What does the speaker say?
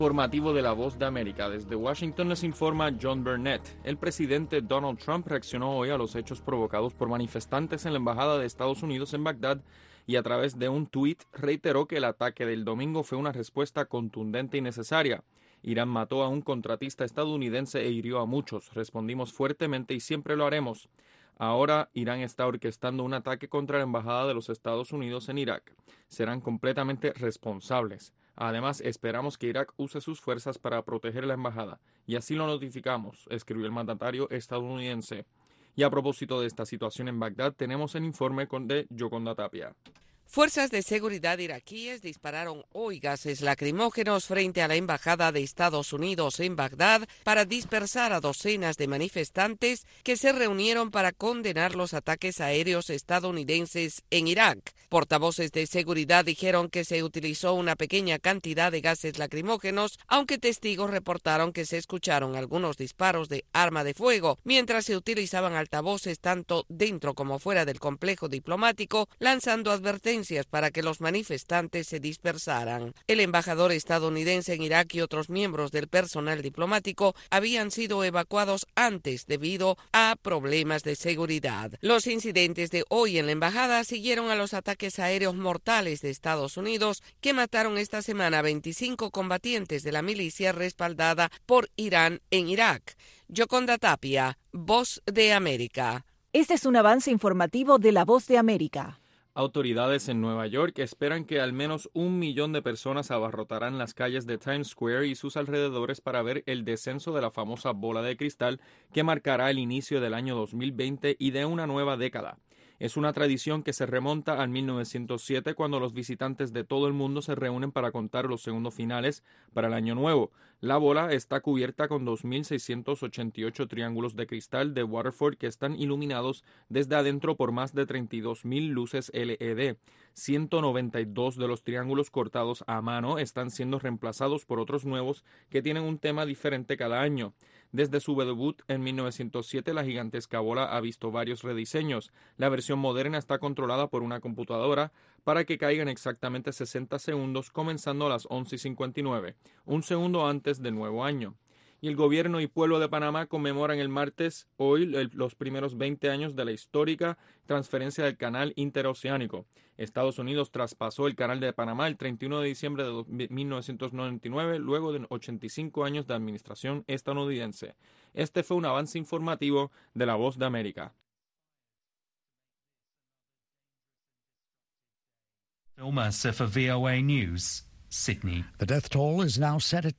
Informativo de La Voz de América. Desde Washington les informa John Burnett. El presidente Donald Trump reaccionó hoy a los hechos provocados por manifestantes en la Embajada de Estados Unidos en Bagdad y a través de un tuit reiteró que el ataque del domingo fue una respuesta contundente y necesaria. Irán mató a un contratista estadounidense e hirió a muchos. Respondimos fuertemente y siempre lo haremos. Ahora Irán está orquestando un ataque contra la Embajada de los Estados Unidos en Irak. Serán completamente responsables. Además, esperamos que Irak use sus fuerzas para proteger la embajada, y así lo notificamos, escribió el mandatario estadounidense. Y a propósito de esta situación en Bagdad, tenemos el informe de Yoconda Tapia. Fuerzas de seguridad iraquíes dispararon hoy gases lacrimógenos frente a la Embajada de Estados Unidos en Bagdad para dispersar a docenas de manifestantes que se reunieron para condenar los ataques aéreos estadounidenses en Irak. Portavoces de seguridad dijeron que se utilizó una pequeña cantidad de gases lacrimógenos, aunque testigos reportaron que se escucharon algunos disparos de arma de fuego, mientras se utilizaban altavoces tanto dentro como fuera del complejo diplomático, lanzando advertencias para que los manifestantes se dispersaran. El embajador estadounidense en Irak y otros miembros del personal diplomático habían sido evacuados antes debido a problemas de seguridad. Los incidentes de hoy en la embajada siguieron a los ataques aéreos mortales de Estados Unidos que mataron esta semana a 25 combatientes de la milicia respaldada por Irán en Irak. Yoconda Tapia, Voz de América. Este es un avance informativo de La Voz de América. Autoridades en Nueva York esperan que al menos 1 millón de personas abarrotarán las calles de Times Square y sus alrededores para ver el descenso de la famosa bola de cristal que marcará el inicio del año 2020 y de una nueva década. Es una tradición que se remonta al 1907, cuando los visitantes de todo el mundo se reúnen para contar los segundos finales para el año nuevo. La bola está cubierta con 2.688 triángulos de cristal de Waterford que están iluminados desde adentro por más de 32.000 luces LED. 192 de los triángulos cortados a mano están siendo reemplazados por otros nuevos que tienen un tema diferente cada año. Desde su debut en 1907, la gigantesca bola ha visto varios rediseños. La versión moderna está controlada por una computadora para que caigan exactamente 60 segundos, comenzando a las 11:59, un segundo antes del nuevo año. Y el gobierno y pueblo de Panamá conmemoran el martes los primeros 20 años de la histórica transferencia del canal interoceánico. Estados Unidos traspasó el canal de Panamá el 31 de diciembre de 1999, luego de 85 años de administración estadounidense. Este fue un avance informativo de La Voz de América. Phil Mercer for VOA News, Sydney. The death toll is now set at